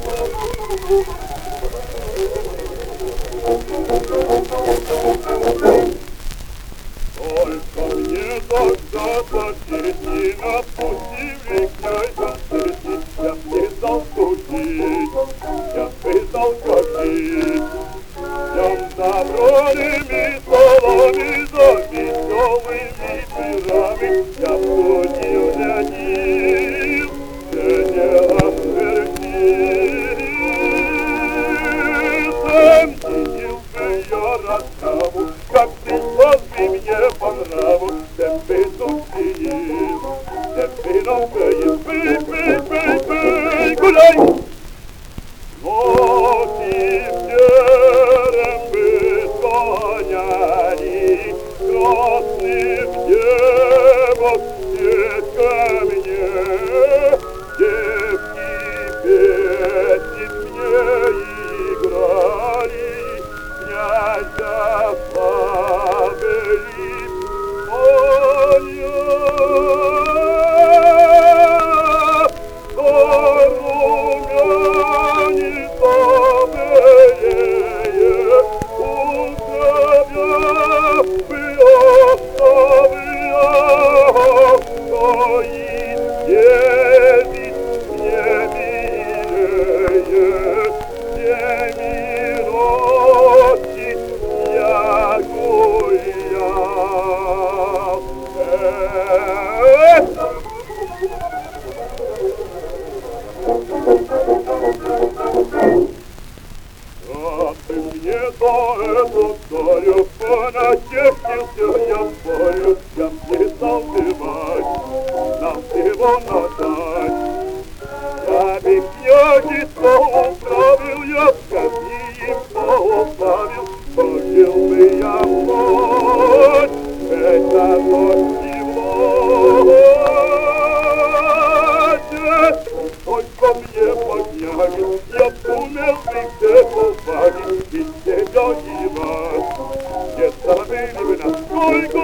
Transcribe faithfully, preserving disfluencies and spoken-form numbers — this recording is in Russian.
Только мне когда-то дети напустили князя сети, я писал судить, я писал ходить. Днем добрыми словами, за веселыми пирами я судил, глядил, глядел, отвернил. Сам бы я расскажу, как ты возле мне по нраву, тебе судил, тебе наукаешь, бей, бей, бей, бей, гуляй! Но теперь мы сгоняли красным небом все ко мне, девки песни мне играли, князя славили, моя мне за эту царю понатешился я спорю, я писал бывать, нам всего надать. Я бы княжество управил, я казним управил, пожил бы я вновь, это ночь и власть. Только мне подняли, я сумел бы все повадить, и тебя и вас. Не забыли бы нас, сколько